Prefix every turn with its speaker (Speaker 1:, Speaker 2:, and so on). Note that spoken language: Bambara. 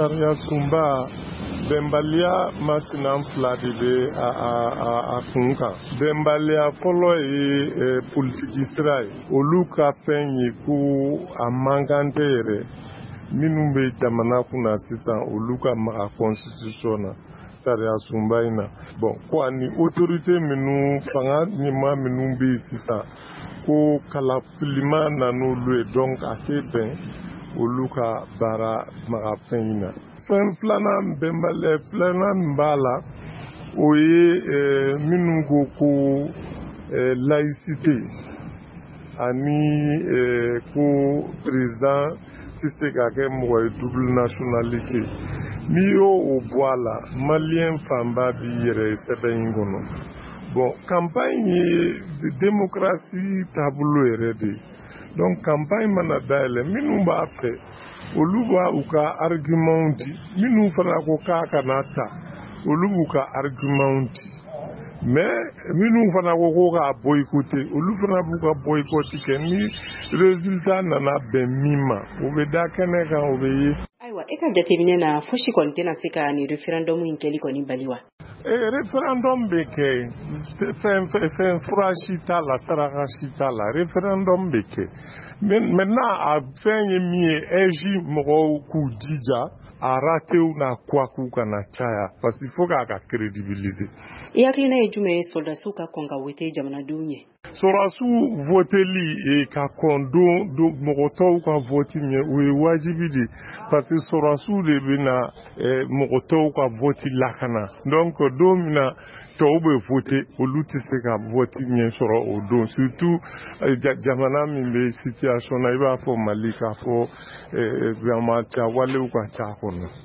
Speaker 1: sariya sunba bɛnbaliya masinan fila de bɛ a kun kan. Bɛnbaliya fɔlɔ ye politiki sira ye. Olu ka fɛn ye ko a man kan tɛ yɛrɛ minnu bɛ jamana kunna sisan olu ka maga constitution na sariya sunba in na. Bon ko ani autorité minnu fanga ɲɛmaa minnu bɛ sisan ko kalafilima nan'olu ye donc a tɛ bɛn olu ka baara maga fɛn in na. Fɛn filanan bɛnbaliya filanan min b'a la o ye minnu ko laïcité ani ko président tɛ se ka kɛ mɔgɔ ye double nationalité. N'i y'o bɔ a la maliyɛn fanba b'i yɛrɛ sɛbɛn in kɔnɔ. Bon campagne ye démocratie taabolo yɛrɛ de ye. Donc campagne mana dayɛlɛ minnu b'a fɛ olu b'a u ka argument di minnu fana ko k'a kana ta olu b'u ka argument di mais minnu fana ko k'a boycotter olu fana b'u ka boycott kɛ ni résultat nana bɛn min ma o bɛ da kɛnɛ kan o bɛ ye.
Speaker 2: Ayiwa e ka jateminɛ na fosi kɔni tɛna se ka ni référendum in kɛli kɔni bali wa?
Speaker 1: Référendum bɛ kɛ fɛn fura si t'a la saraka si t'a la référendum bɛ kɛ maintenant a fɛn ye min ye ɛji mɔgɔw k'u jija a ratew n'a kuwaku kana caya parce que il faut k'a ka crédibiliser.
Speaker 2: I hakilina ye jumɛn ye soldasiw ka kɔn ka wote jamanadenw ye?
Speaker 1: Sɔrɔdasiw voteli ka kɔn don mɔgɔ tɔw ka vote ɲɛ o ye wajibi de parce que sɔrɔdasiw de bɛna mɔgɔ tɔw ka vote lakana donc don min na tɔw bɛ vote olu tɛ se ka vote ɲɛ sɔrɔ o don surtout jamana min bɛ situation na i b'a fɔ Mali k'a fɔ vraiment cawalew ka ca kɔnɔ.